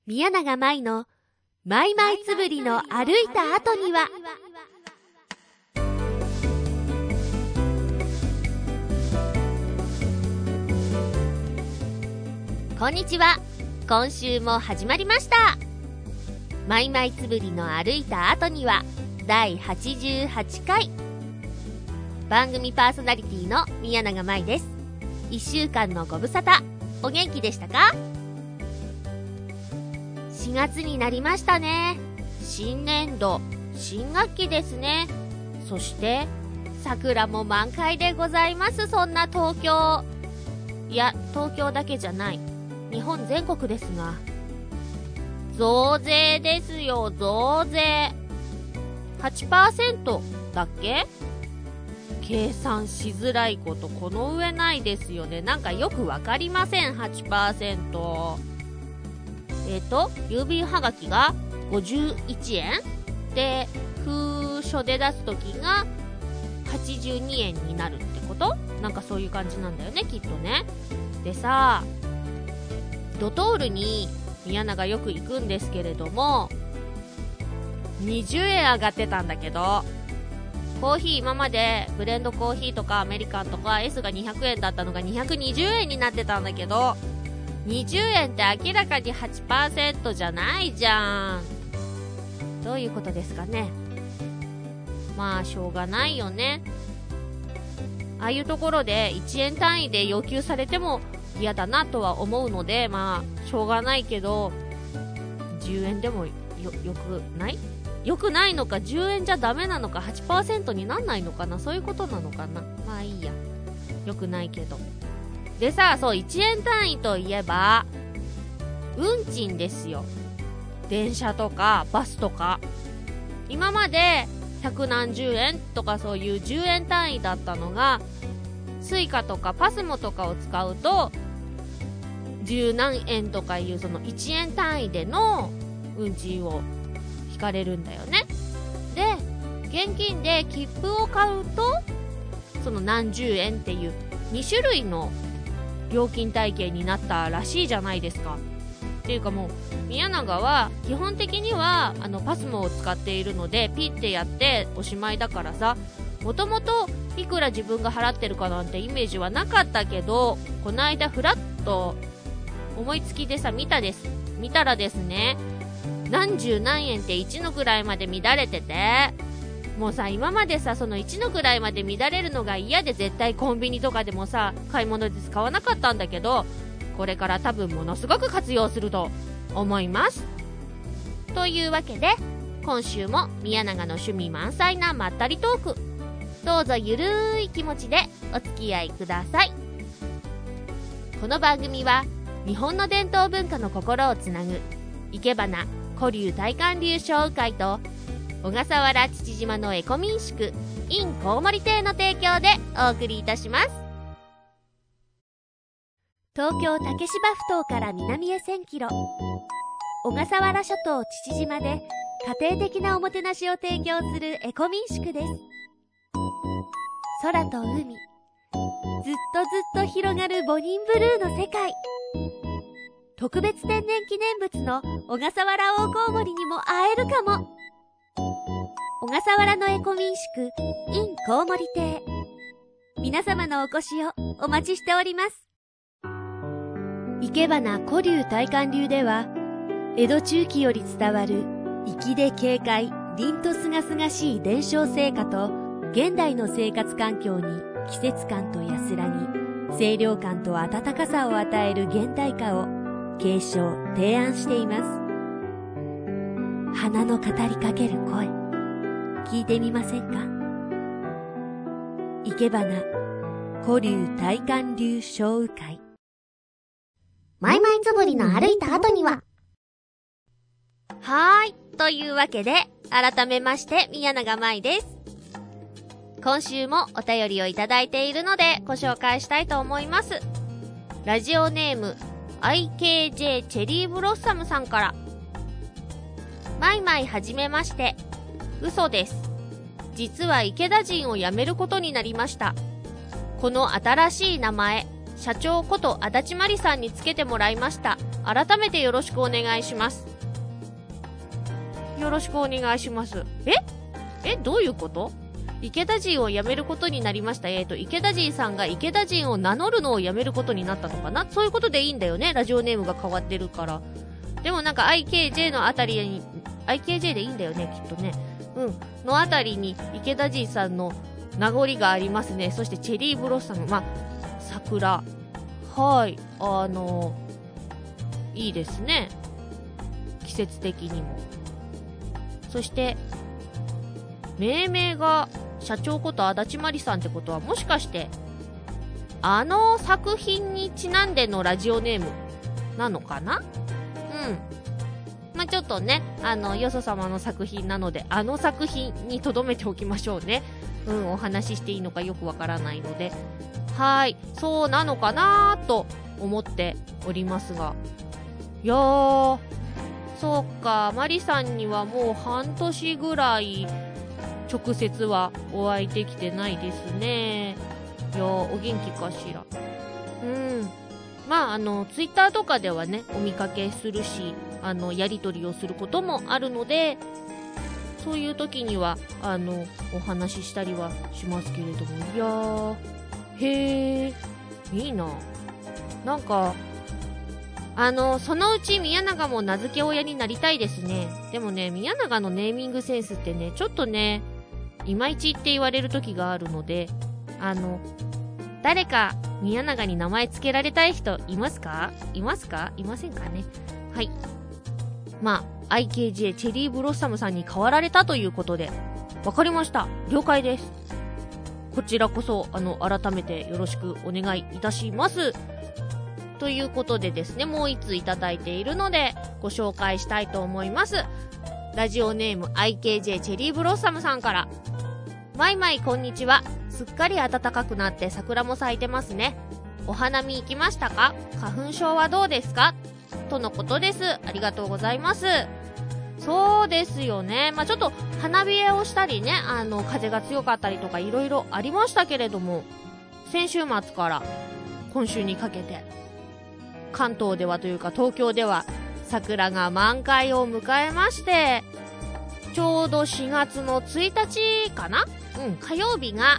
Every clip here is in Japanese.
宮永舞のマイマイつぶりの歩いた後には。こんにちは。今週も始まりました。マイマイつぶりの歩いた後には第88回。番組パーソナリティの宮永舞です。1週間のご無沙汰、お元気でしたか？4月になりましたね。新年度、新学期ですね。そして桜も満開でございます。そんな東京、いや東京だけじゃない、日本全国ですが、増税ですよ。増税 8% だっけ？計算しづらいことこの上ないですよね。なんかよくわかりません。 8%。郵便はがきが51円で、封書で出すときが82円になるってこと？なんかそういう感じなんだよね、きっとね。でさ、ドトールに宮永よく行くんですけれども、20円上がってたんだけど、コーヒー今までブレンドコーヒーとかアメリカンとか S が200円だったのが220円になってたんだけど、20円って明らかに 8% じゃないじゃん。どういうことですかね。まあしょうがないよね。ああいうところで1円単位で要求されても嫌だなとは思うので、まあしょうがないけど、10円でもよくない？よくないのか、10円じゃダメなのか、 8% になんないのかな、そういうことなのかな。まあいいや、よくないけど。でさ、そう、1円単位といえば運賃ですよ。電車とかバスとか、今まで百何十円とかそういう10円単位だったのが、スイカとかパスモとかを使うと十何円とかいう、その1円単位での運賃を引かれるんだよね。で、現金で切符を買うとその何十円っていう2種類の料金体系になったらしいじゃないですか。っていうか、もう宮永は基本的にはパスモを使っているので、ピッてやっておしまいだからさ、もともといくら自分が払ってるかなんてイメージはなかったけど、この間フラッと思いつきでさ見たらですね、何十何円って1の位まで乱れてて、もうさ、今までさ、その1の位まで乱れるのが嫌で絶対コンビニとかでもさ、買い物で使わなかったんだけど、これから多分ものすごく活用すると思います。というわけで、今週も宮永の趣味満載なまったりトーク、どうぞゆるい気持ちでお付き合いください。この番組は日本の伝統文化の心をつなぐいけばな古流大韓流商会と小笠原父島のエコ民宿 in コウモリ亭の提供でお送りいたします。東京竹芝埠頭から南へ1000キロ、小笠原諸島父島で家庭的なおもてなしを提供するエコ民宿です。空と海、ずっとずっと広がるボニンブルーの世界。特別天然記念物の小笠原大コウモリにも会えるかも。小笠原のエコ民宿 in コウモリ亭、皆様のお越しをお待ちしております。いけばな古流大韓流では、江戸中期より伝わる粋で軽快、凛とすがすがしい伝承成果と、現代の生活環境に季節感と安らぎ、清涼感と温かさを与える現代化を継承・提案しています。花の語りかける声、聞いてみませんか？いけばな古流大韓流商雨会。マイマイつぶりの歩いた後には。はーい、というわけで改めまして宮永舞です。今週もお便りをいただいているのでご紹介したいと思います。ラジオネーム IKJ チェリーブロッサムさんから。マイマイはじめまして。嘘です。実は池田人を辞めることになりました。この新しい名前、社長こと足立まりさんにつけてもらいました。 改めてよろしくお願いします。よろしくお願いします。どういうこと？池田人を辞めることになりました。池田人さんが池田人を名乗るのを辞めることになったのかな？そういうことでいいんだよね。ラジオネームが変わってるから。でもなんか IKJ のあたりに、IKJ でいいんだよね、きっとね。のあたりに池田人さんの名残がありますね。そしてチェリーブロッサム、桜。はい。いいですね。季節的にも。そして、命名が社長こと足立まりさんってことは、もしかして、あの作品にちなんでのラジオネームなのかな？ちょっとね、よそ様の作品なので、あの作品に留めておきましょうね。お話ししていいのかよくわからないので。はい、そうなのかなと思っておりますが。いやー、そうか、マリさんにはもう半年ぐらい直接はお会いできてないですね。いやー、お元気かしら。ツイッターとかではね、お見かけするし、やりとりをすることもあるので、そういう時には、お話ししたりはしますけれども、いやー、へー、いいな。なんか、そのうち宮永も名付け親になりたいですね。でもね、宮永のネーミングセンスってね、ちょっとね、いまいちって言われる時があるので、誰か宮永に名前つけられたい人いますか？いませんかね。はい。IKJ チェリーブロッサムさんに変わられたということで、わかりました。了解です。こちらこそ、改めてよろしくお願いいたします。ということでですね、もう一ついただいているので、ご紹介したいと思います。ラジオネーム IKJ チェリーブロッサムさんから。マイマイこんにちは。すっかり暖かくなって桜も咲いてますね。お花見行きましたか？花粉症はどうですか？とのことです。ありがとうございます。そうですよね。ちょっと花冷えをしたりね、風が強かったりとかいろいろありましたけれども、先週末から今週にかけて、関東ではというか東京では桜が満開を迎えまして、ちょうど4月の1日かな？火曜日が、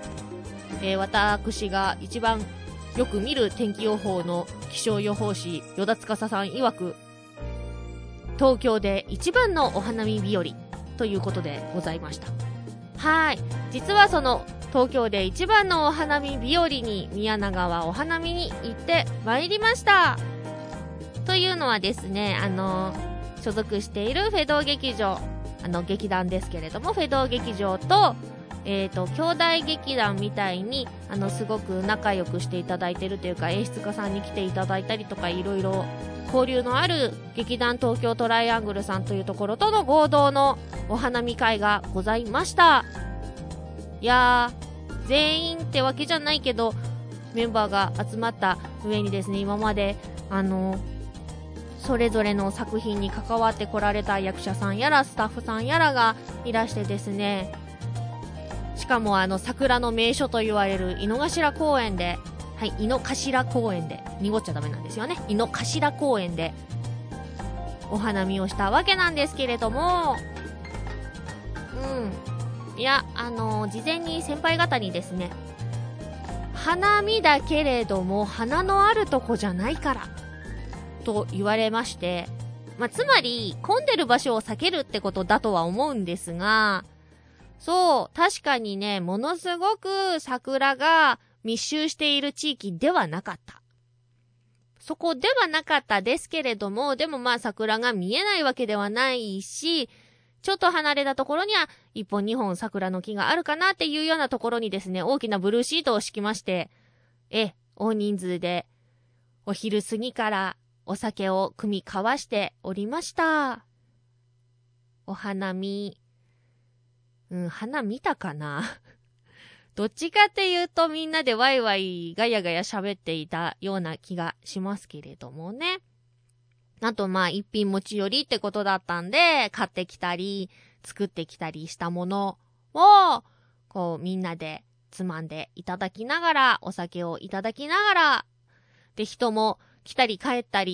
私が一番よく見る天気予報の気象予報士与田司さん曰く、東京で一番のお花見日和ということでございました。はい、実はその東京で一番のお花見日和に宮永はお花見に行ってまいりました。というのはですね、所属しているフェドー劇場、劇団ですけれども、フェドー劇場と兄弟劇団みたいにすごく仲良くしていただいてるというか、演出家さんに来ていただいたりとか、いろいろ交流のある劇団東京トライアングルさんというところとの合同のお花見会がございました。いやー、全員ってわけじゃないけどメンバーが集まった上にですね、今までそれぞれの作品に関わってこられた役者さんやらスタッフさんやらがいらしてですね、しかも桜の名所と言われる井の頭公園で、はい、井の頭公園で、濁っちゃダメなんですよね。井の頭公園でお花見をしたわけなんですけれども、いや、事前に先輩方にですね、花見だけれども花のあるとこじゃないからと言われまして、つまり混んでる場所を避けるってことだとは思うんですが、そう、確かにね、ものすごく桜が密集している地域ではなかった。そこではなかったですけれども、でも桜が見えないわけではないし、ちょっと離れたところには1本2本桜の木があるかなっていうようなところにですね、大きなブルーシートを敷きまして、大人数でお昼過ぎからお酒を酌み交わしておりました。お花見、花見たかなどっちかっていうとみんなでワイワイガヤガヤ喋っていたような気がしますけれどもね。あと一品持ち寄りってことだったんで、買ってきたり作ってきたりしたものをこうみんなでつまんでいただきながら、お酒をいただきながらで、人も来たり帰ったり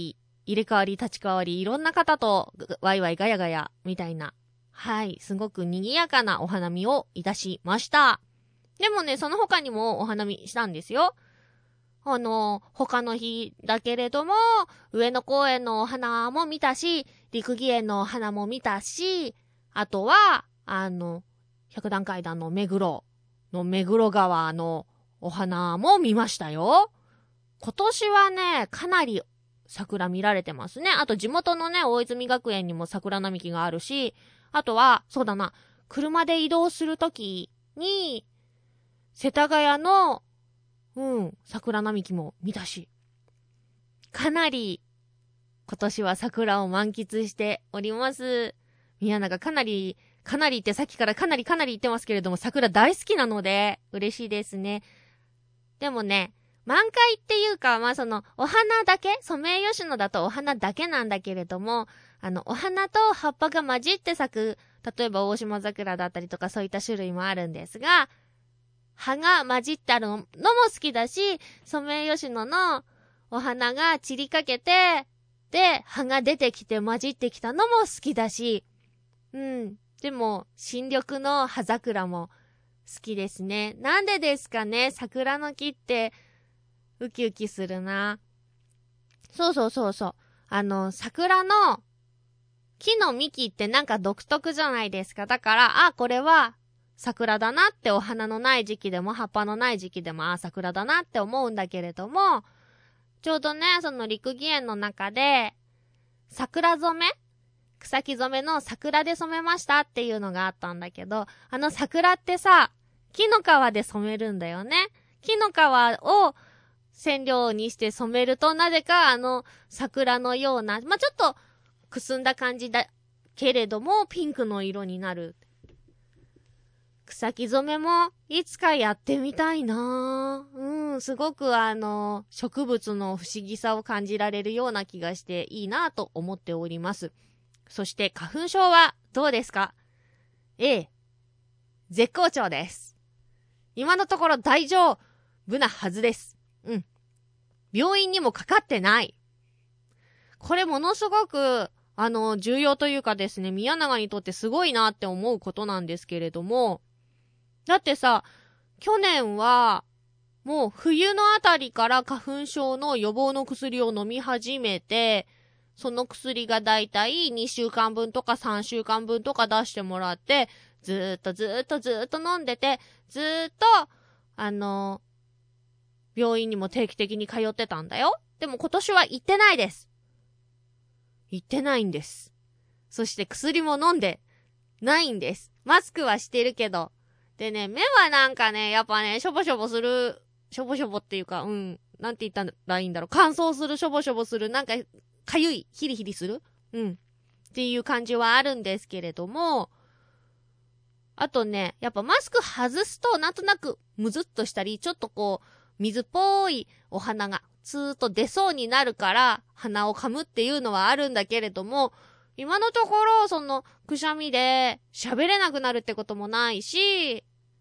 入れ替わり立ち替わり、いろんな方とワイワイガヤガヤみたいな、はい、すごく賑やかなお花見をいたしました。でもね、その他にもお花見したんですよ。他の日だけれども、上野公園のお花も見たし、陸義園のお花も見たし、あとは、百段階段の目黒川のお花も見ましたよ。今年はね、かなり桜見られてますね。あと地元のね、大泉学園にも桜並木があるし、あとは、そうだな、車で移動するときに、世田谷の桜並木も見たし、かなり今年は桜を満喫しております。宮永かなりってさっきからかなり言ってますけれども、桜大好きなので嬉しいですね。でもね、満開っていうか、お花だけ、ソメイヨシノだとお花だけなんだけれども、お花と葉っぱが混じって咲く、例えば大島桜だったりとかそういった種類もあるんですが、葉が混じってあるのも好きだし、ソメイヨシノのお花が散りかけて、で、葉が出てきて混じってきたのも好きだし、でも、新緑の葉桜も好きですね。なんでですかね、桜の木って、ウキウキするな。そう。桜の木の幹ってなんか独特じゃないですか。だから、これは桜だなってお花のない時期でも葉っぱのない時期でも、桜だなって思うんだけれども、ちょうどね、その陸義園の中で、桜染め？草木染めの桜で染めましたっていうのがあったんだけど、桜ってさ、木の皮で染めるんだよね。木の皮を染料にして染めると、なぜか桜のような、ちょっとくすんだ感じだけれども、ピンクの色になる。草木染めもいつかやってみたいなぁ。すごく植物の不思議さを感じられるような気がしていいなぁと思っております。そして花粉症はどうですか？絶好調です。今のところ大丈夫なはずです。病院にもかかってない。これものすごく、重要というかですね、宮永にとってすごいなって思うことなんですけれども、だってさ、去年は、もう冬のあたりから花粉症の予防の薬を飲み始めて、その薬がだいたい2週間分とか3週間分とか出してもらって、ずーっと飲んでて、ずーっと、病院にも定期的に通ってたんだよ。でも今年は行ってないです。行ってないんです。そして薬も飲んでないんです。マスクはしてるけど。でね、目はなんかね、やっぱね、しょぼしょぼする、しょぼしょぼっていうか、なんて言ったらいいんだろう。乾燥する、しょぼしょぼする、なんか、かゆい、ヒリヒリするっていう感じはあるんですけれども、あとね、やっぱマスク外すとなんとなくむずっとしたり、ちょっとこう、水っぽいお花がツーッと出そうになるから鼻を噛むっていうのはあるんだけれども、今のところくしゃみで喋れなくなるってこともないし、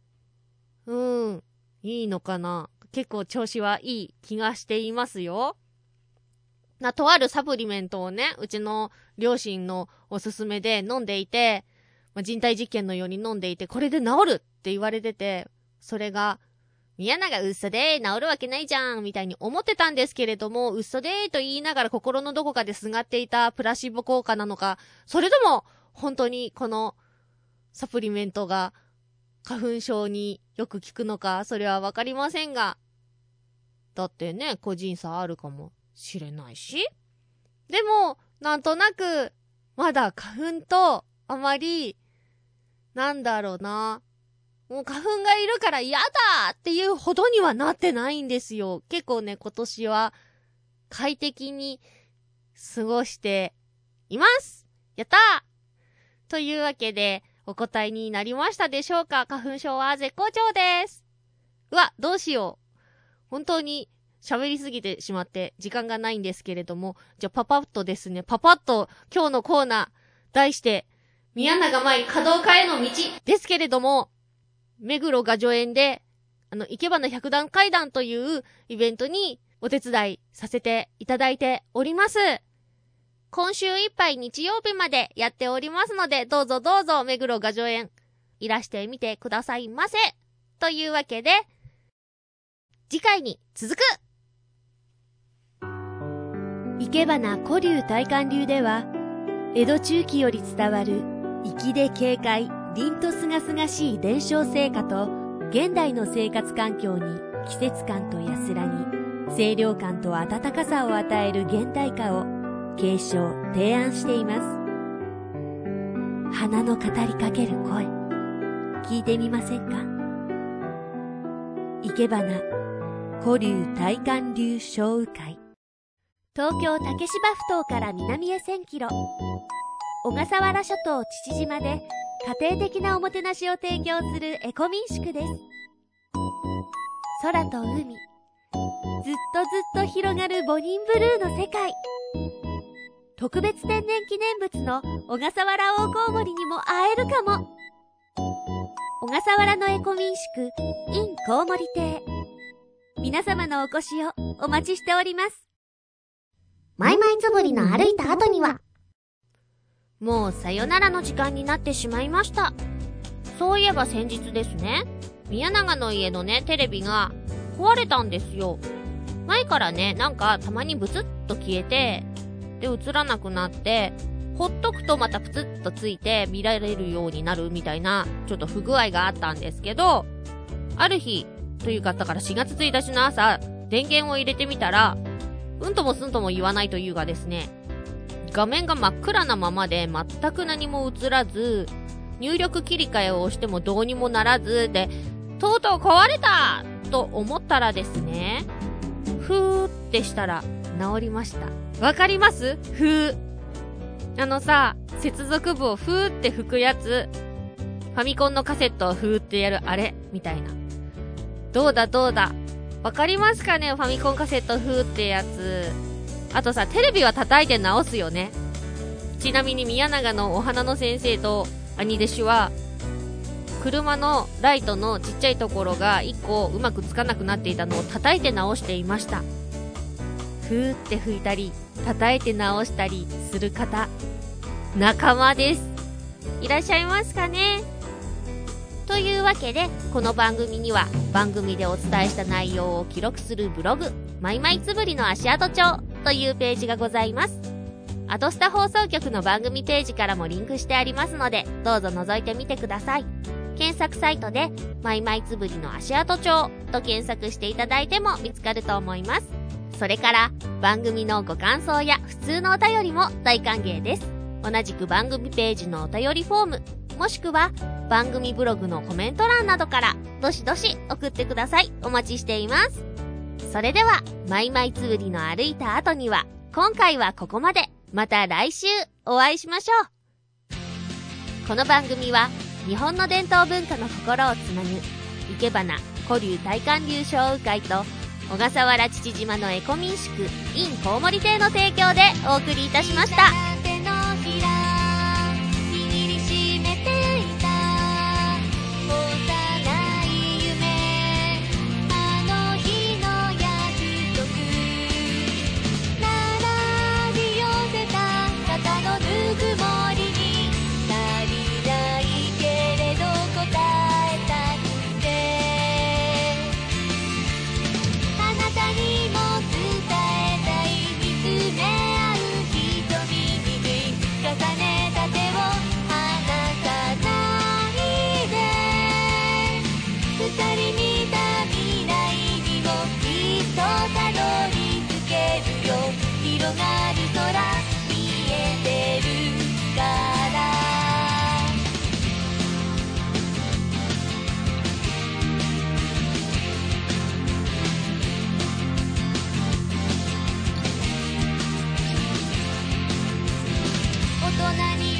いいのかな。結構調子はいい気がしていますよ。とあるサプリメントをね、うちの両親のおすすめで飲んでいて、人体実験のように飲んでいて、これで治るって言われてて、それが宮永嘘で治るわけないじゃんみたいに思ってたんですけれども、嘘でと言いながら心のどこかですがっていたプラシーボ効果なのか、それとも本当にこのサプリメントが花粉症によく効くのか、それはわかりませんが、だってね、個人差あるかもしれないし、でもなんとなくまだ花粉とあまりなんだろうな、もう花粉がいるから嫌だっていうほどにはなってないんですよ。結構ね、今年は快適に過ごしています。やったーというわけで、お答えになりましたでしょうか？花粉症は絶好調です。どうしよう。本当に喋りすぎてしまって時間がないんですけれども、じゃあパパッとですね、今日のコーナー、題して、宮永舞華道家への道ですけれども、目黒雅叙園で、生け花百段階段というイベントにお手伝いさせていただいております。 今週いっぱい日曜日までやっておりますので、どうぞどうぞ目黒雅叙園いらしてみてくださいませ。というわけで、次回に続く。生け花古流大観流では、江戸中期より伝わる粋で軽快、凛とすがすがしい伝承成果と、現代の生活環境に季節感と安らぎ、清涼感と温かさを与える現代歌を継承・提案しています。花の語りかける声、聞いてみませんか？生け花古流大観流小雨会。東京竹芝埠頭から南へ1000キロ、小笠原諸島父島で家庭的なおもてなしを提供するエコ民宿です。空と海、ずっとずっと広がるボニンブルーの世界。特別天然記念物の小笠原大コウモリにも会えるかも。小笠原のエコ民宿 in コウモリ亭、皆様のお越しをお待ちしております。 マイマイつぶりの歩いた後には、 もうさよならの時間になってしまいました。そういえば先日ですね、宮永の家のねテレビが壊れたんですよ。前からね、なんかたまにブツッと消えて、で映らなくなって、ほっとくとまたプツッとついて見られるようになるみたいなちょっと不具合があったんですけど、ある日というか、だから4月1日の朝、電源を入れてみたら、うんともすんとも言わないというがですね、画面が真っ暗なままで全く何も映らず、入力切り替えを押してもどうにもならずで、とうとう壊れたと思ったらですね、ふーってしたら治りました。わかります？ふー。接続部をふーって吹くやつ、ファミコンのカセットをふーってやるあれみたいな。どうだわかりますかね？ファミコンカセットふーってやつ。あとさ、テレビは叩いて直すよね。ちなみに宮永のお花の先生と兄弟子は、車のライトのちっちゃいところが1個うまくつかなくなっていたのを叩いて直していました。ふーって吹いたり叩いて直したりする方、仲間です。いらっしゃいますかね？というわけで、この番組には番組でお伝えした内容を記録するブログ、マイマイつぶりの足跡帳というページがございます。アドスタ放送局の番組ページからもリンクしてありますので、どうぞ覗いてみてください。検索サイトでマイマイつぶりの足跡帳と検索していただいても見つかると思います。それから番組のご感想や普通のお便りも大歓迎です。同じく番組ページのお便りフォーム、もしくは番組ブログのコメント欄などからどしどし送ってください。お待ちしています。それではマイマイつぶりの歩いた後には、今回はここまで。また来週お会いしましょう。この番組は日本の伝統文化の心をつなぐ生け花古流大観流小雨会と小笠原父島のエコ民宿 in コウモリ亭の提供でお送りいたしました。大人に